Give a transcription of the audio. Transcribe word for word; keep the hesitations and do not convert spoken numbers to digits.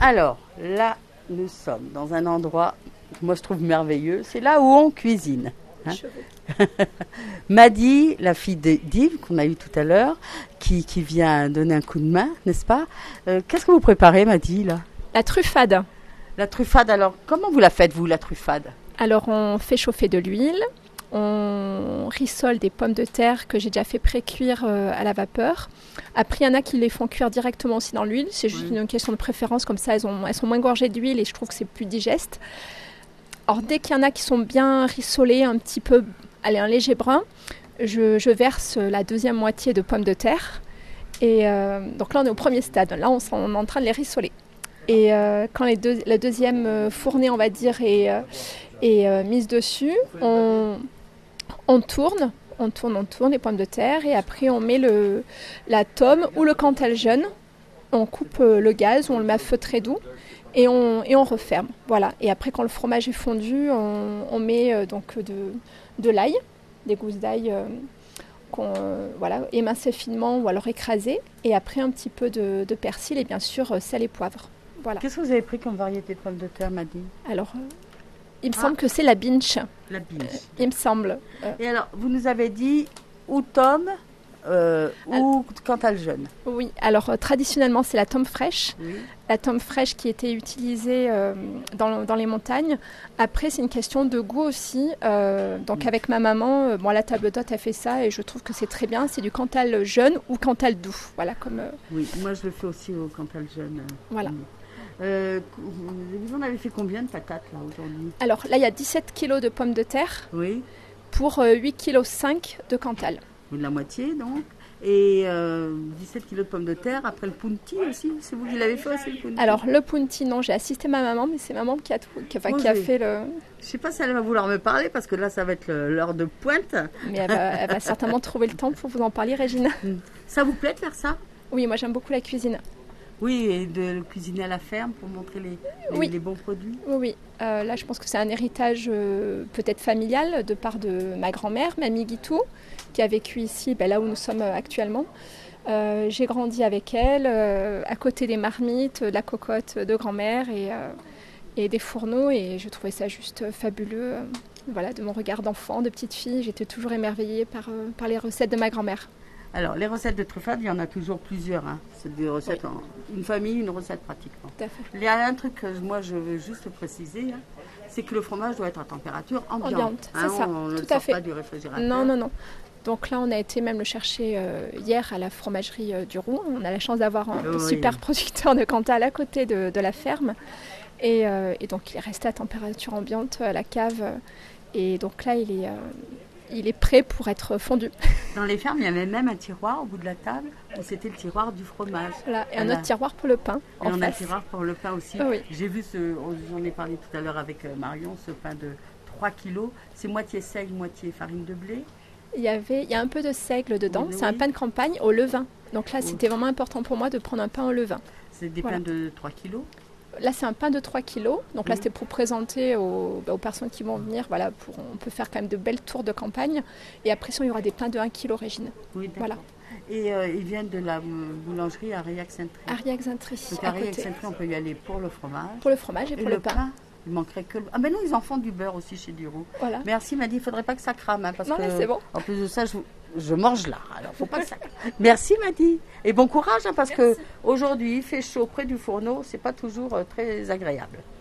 Alors, là, nous sommes dans un endroit que moi je trouve merveilleux. C'est là où on cuisine. Hein. Maddy, la fille d'Yves, qu'on a eue tout à l'heure, qui, qui vient donner un coup de main, n'est-ce pas? euh, Qu'est-ce que vous préparez, Maddy, là? La truffade. La truffade, alors, comment vous la faites, vous, la truffade? Alors, on fait chauffer de l'huile, on rissole des pommes de terre que j'ai déjà fait pré-cuire euh, à la vapeur. Après, il y en a qui les font cuire directement aussi dans l'huile. C'est juste oui. une question de préférence, comme ça, elles, ont, elles sont moins gorgées d'huile et je trouve que c'est plus digeste. Alors, dès qu'il y en a qui sont bien rissolées, un petit peu, allez, un léger brun, je, je verse la deuxième moitié de pommes de terre. Et euh, donc là, on est au premier stade. Là, on, on est en train de les rissoler. Et euh, quand les deux, la deuxième fournée, on va dire, est, euh, est euh, mise dessus, on, on tourne, on tourne, on tourne les pommes de terre. Et après, on met le, la tome ou le cantal jeune. On coupe euh, le gaz, on le met à feu très doux. Et on, et on referme, voilà. Et après, quand le fromage est fondu, on, on met euh, donc de, de l'ail, des gousses d'ail euh, qu'on euh, voilà, émincé finement ou alors écrasé. Et après, un petit peu de, de persil et bien sûr, euh, sel et poivre. Voilà. Qu'est-ce que vous avez pris comme variété de pommes de terre, Maddy? Alors, euh, il me ah. semble que c'est la binche. La binche. Euh, il me semble. Euh. Et alors, vous nous avez dit ou tome euh, ou cantal jeune? Oui, alors euh, traditionnellement, c'est la tome fraîche. Oui. La tome fraîche qui était utilisée euh, dans, dans les montagnes. Après, c'est une question de goût aussi. Euh, donc, oui. avec ma maman, euh, bon, la table d'hôte a fait ça et je trouve que c'est très bien. C'est du cantal jeune ou cantal doux. Voilà, comme, euh... Oui, moi je le fais aussi au cantal jeune. Voilà. Euh, vous en avez fait combien de patates là aujourd'hui? Alors là, il y a dix-sept kilos de pommes de terre oui. pour euh, huit virgule cinq kilos de cantal. De la moitié donc. Et euh, dix-sept kilos de pommes de terre, après le punti aussi, c'est vous qui l'avez fait aussi le punti? Alors le punti, non, j'ai assisté ma maman, mais c'est maman qui a, tout, qui, enfin, Moi, qui a fait le... Je ne sais pas si elle va vouloir me parler, parce que là ça va être le, l'heure de pointe. Mais elle va, elle va certainement trouver le temps pour vous en parler, Régine. Ça vous plaît de faire ça? Oui, moi j'aime beaucoup la cuisine. Oui, et de cuisiner à la ferme pour montrer les, les, oui. les bons produits. Oui, oui. Euh, là, je pense que c'est un héritage euh, peut-être familial de part de ma grand-mère, Mamie Guitou, qui a vécu ici, ben, là où nous sommes actuellement. Euh, j'ai grandi avec elle, euh, à côté des marmites, de la cocotte de grand-mère et, euh, et des fourneaux. Et je trouvais ça juste fabuleux. Euh, voilà, de mon regard d'enfant, de petite fille, j'étais toujours émerveillée par, euh, par les recettes de ma grand-mère. Alors, les recettes de truffade, il y en a toujours plusieurs. Hein. C'est des recettes, oui. en une famille, une recette pratiquement. Tout à fait. Il y a un truc que moi je veux juste préciser, hein, c'est que le fromage doit être à température ambiante. Ambiante, hein, c'est ça. On ne Tout le à sort fait. pas du réfrigérateur. Non, non, non. Donc là, on a été même le chercher euh, hier à la fromagerie euh, du Roux. On a la chance d'avoir un oui. super producteur de Cantal à côté de, de la ferme. Et, euh, et donc, il est resté à température ambiante à la cave. Et donc là, il est... Euh, il est prêt pour être fondu. Dans les fermes, il y avait même un tiroir au bout de la table où c'était le tiroir du fromage. Voilà, et un autre tiroir pour le pain. Et on a un tiroir pour le pain aussi. Oh oui. J'ai vu, ce, j'en ai parlé tout à l'heure avec Marion, ce pain de trois kilos. C'est moitié seigle, moitié farine de blé. Il y, avait, il y a un peu de seigle dedans. Oui, c'est oui. un pain de campagne au levain. Donc là, oui. c'était vraiment important pour moi de prendre un pain au levain. C'est des voilà. pains de trois kilos. Là, c'est un pain de trois kilos. Donc là, mmh. c'était pour présenter aux, bah, aux personnes qui vont venir. Voilà, pour, on peut faire quand même de belles tours de campagne. Et après, il y aura des pains de un kilo, Régine. Oui, voilà. Et euh, ils viennent de la boulangerie Ariac-Saint-Try. Ariac-Saint-Try. Donc Ariac-Saint-Try, on peut y aller pour le fromage. Pour le fromage et, et pour le, le pain. pain. Il manquerait que le... Ah ben non, ils en font du beurre aussi chez Duroux. Voilà. Merci, m'a dit, il ne faudrait pas que ça crame. Hein, parce non, que, mais c'est bon. En plus de ça, je, je mange là. Alors, faut pas que ça... Merci, Maddy. Et bon courage, hein, parce qu'aujourd'hui, il fait chaud près du fourneau. C'est pas toujours euh, très agréable.